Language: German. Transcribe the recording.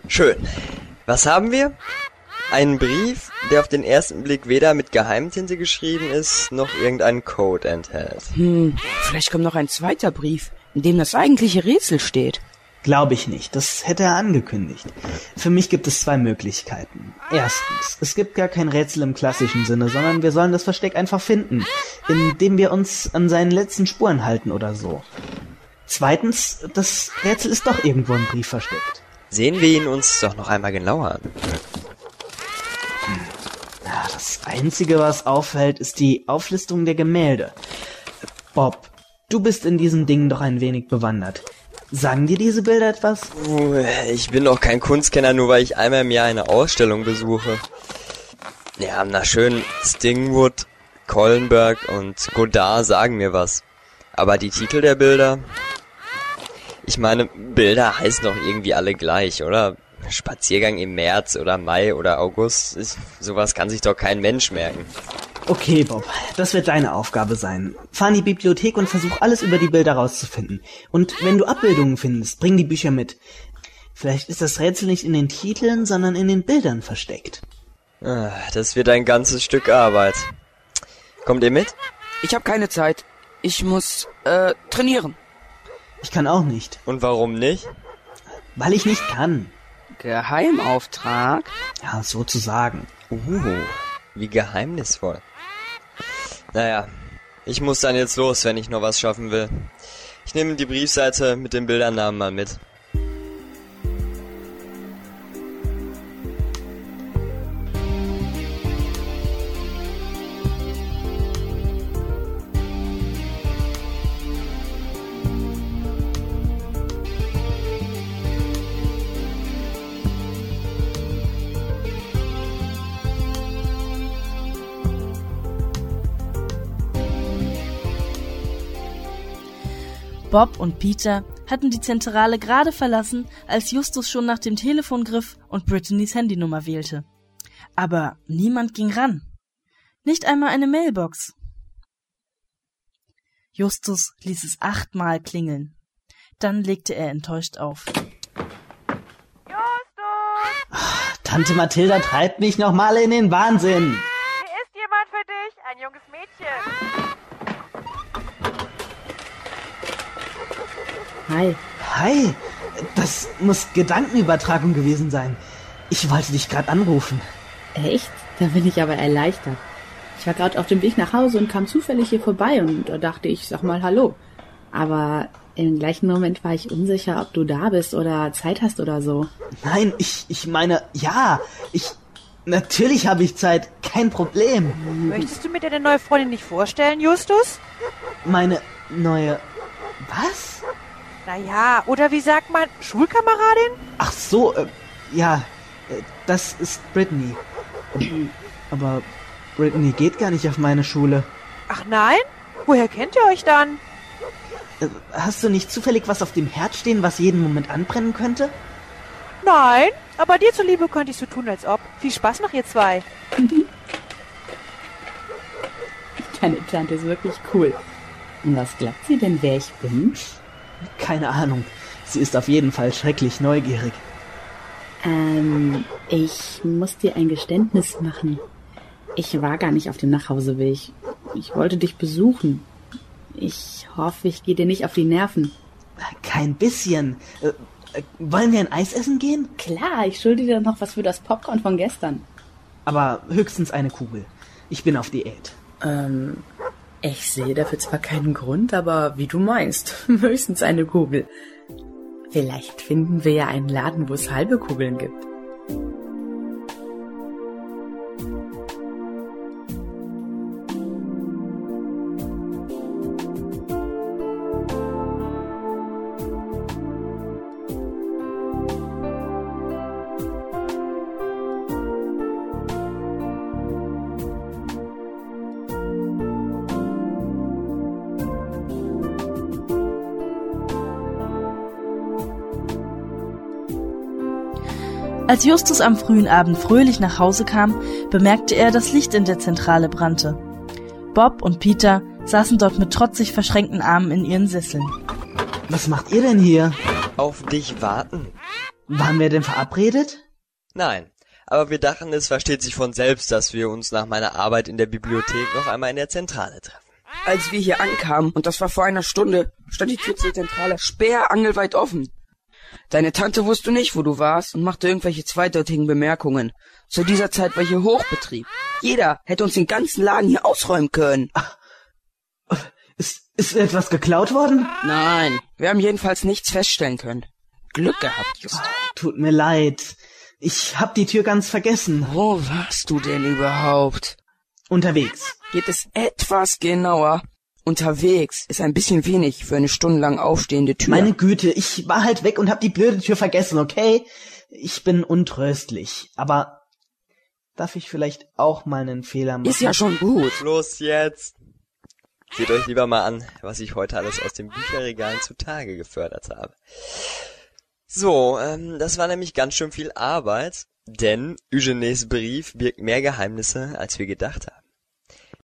Schön. Was haben wir? Einen Brief, der auf den ersten Blick weder mit Geheimtinte geschrieben ist, noch irgendeinen Code enthält. Vielleicht kommt noch ein zweiter Brief, in dem das eigentliche Rätsel steht. Glaube ich nicht, das hätte er angekündigt. Für mich gibt es 2 Möglichkeiten. Erstens, es gibt gar kein Rätsel im klassischen Sinne, sondern wir sollen das Versteck einfach finden, indem wir uns an seinen letzten Spuren halten oder so. Zweitens, das Rätsel ist doch irgendwo im Brief versteckt. Sehen wir ihn uns doch noch einmal genauer an. Ja, das Einzige, was auffällt, ist die Auflistung der Gemälde. Bob, du bist in diesen Dingen doch ein wenig bewandert. Sagen dir diese Bilder etwas? Ich bin doch kein Kunstkenner, nur weil ich einmal im Jahr eine Ausstellung besuche. Ja, na schön, Stingwood, Collenberg und Godard sagen mir was. Aber die Titel der Bilder... Ich meine, Bilder heißen doch irgendwie alle gleich, oder? Spaziergang im März oder Mai oder August, sowas kann sich doch kein Mensch merken. Okay, Bob, das wird deine Aufgabe sein. Fahr in die Bibliothek und versuch alles über die Bilder rauszufinden. Und wenn du Abbildungen findest, bring die Bücher mit. Vielleicht ist das Rätsel nicht in den Titeln, sondern in den Bildern versteckt. Das wird ein ganzes Stück Arbeit. Kommt ihr mit? Ich habe keine Zeit. Ich muss trainieren. Ich kann auch nicht. Und warum nicht? Weil ich nicht kann. Geheimauftrag? Ja, sozusagen. Wie geheimnisvoll. Naja, ich muss dann jetzt los, wenn ich noch was schaffen will. Ich nehme die Briefseite mit den Bildernamen mal mit. Bob und Peter hatten die Zentrale gerade verlassen, als Justus schon nach dem Telefon griff und Brittany's Handynummer wählte. Aber niemand ging ran. Nicht einmal eine Mailbox. Justus ließ es 8-mal klingeln. Dann legte er enttäuscht auf. Justus! Tante Mathilda treibt mich nochmal in den Wahnsinn. Hier ist jemand für dich, ein junges Mädchen. Hi. Hi, das muss Gedankenübertragung gewesen sein. Ich wollte dich gerade anrufen. Echt? Da bin ich aber erleichtert. Ich war gerade auf dem Weg nach Hause und kam zufällig hier vorbei und da dachte ich, sag mal Hallo. Aber im gleichen Moment war ich unsicher, ob du da bist oder Zeit hast oder so. Nein, ich meine, ja, natürlich habe ich Zeit, kein Problem. Möchtest du mir deine neue Freundin nicht vorstellen, Justus? Meine neue... Was? Naja, oder wie sagt man, Schulkameradin? Ach so, ja, das ist Brittany. Aber Brittany geht gar nicht auf meine Schule. Ach nein? Woher kennt ihr euch dann? Hast du nicht zufällig was auf dem Herd stehen, was jeden Moment anbrennen könnte? Nein, aber dir zuliebe könnte ich so tun, als ob. Viel Spaß noch, ihr zwei. Deine Tante ist wirklich cool. Und was glaubt sie denn, wer ich bin? Keine Ahnung. Sie ist auf jeden Fall schrecklich neugierig. Ich muss dir ein Geständnis machen. Ich war gar nicht auf dem Nachhauseweg. Ich wollte dich besuchen. Ich hoffe, ich gehe dir nicht auf die Nerven. Kein bisschen. Wollen wir ein Eis essen gehen? Klar, ich schulde dir noch was für das Popcorn von gestern. Aber höchstens eine Kugel. Ich bin auf Diät. Ich sehe dafür zwar keinen Grund, aber wie du meinst, höchstens eine Kugel. Vielleicht finden wir ja einen Laden, wo es halbe Kugeln gibt. Als Justus am frühen Abend fröhlich nach Hause kam, bemerkte er, dass Licht in der Zentrale brannte. Bob und Peter saßen dort mit trotzig verschränkten Armen in ihren Sesseln. Was macht ihr denn hier? Auf dich warten. Waren wir denn verabredet? Nein, aber wir dachten, es versteht sich von selbst, dass wir uns nach meiner Arbeit in der Bibliothek noch einmal in der Zentrale treffen. Als wir hier ankamen, und das war vor einer Stunde, stand die Tür zur Zentrale sperrangelweit offen. Deine Tante wusste nicht, wo du warst und machte irgendwelche zweideutigen Bemerkungen. Zu dieser Zeit war hier Hochbetrieb. Jeder hätte uns den ganzen Laden hier ausräumen können. Ach, ist etwas geklaut worden? Nein, wir haben jedenfalls nichts feststellen können. Glück gehabt, Just. Tut mir leid. Ich hab die Tür ganz vergessen. Wo warst du denn überhaupt? Unterwegs. Geht es etwas genauer? Unterwegs ist ein bisschen wenig für eine stundenlang aufstehende Tür. Meine Güte, ich war halt weg und hab die blöde Tür vergessen, okay? Ich bin untröstlich, aber darf ich vielleicht auch mal einen Fehler machen? Ist ja schon gut. Los jetzt! Seht euch lieber mal an, was ich heute alles aus den Bücherregalen zutage gefördert habe. So, das war nämlich ganz schön viel Arbeit, denn Eugenes Brief birgt mehr Geheimnisse, als wir gedacht haben.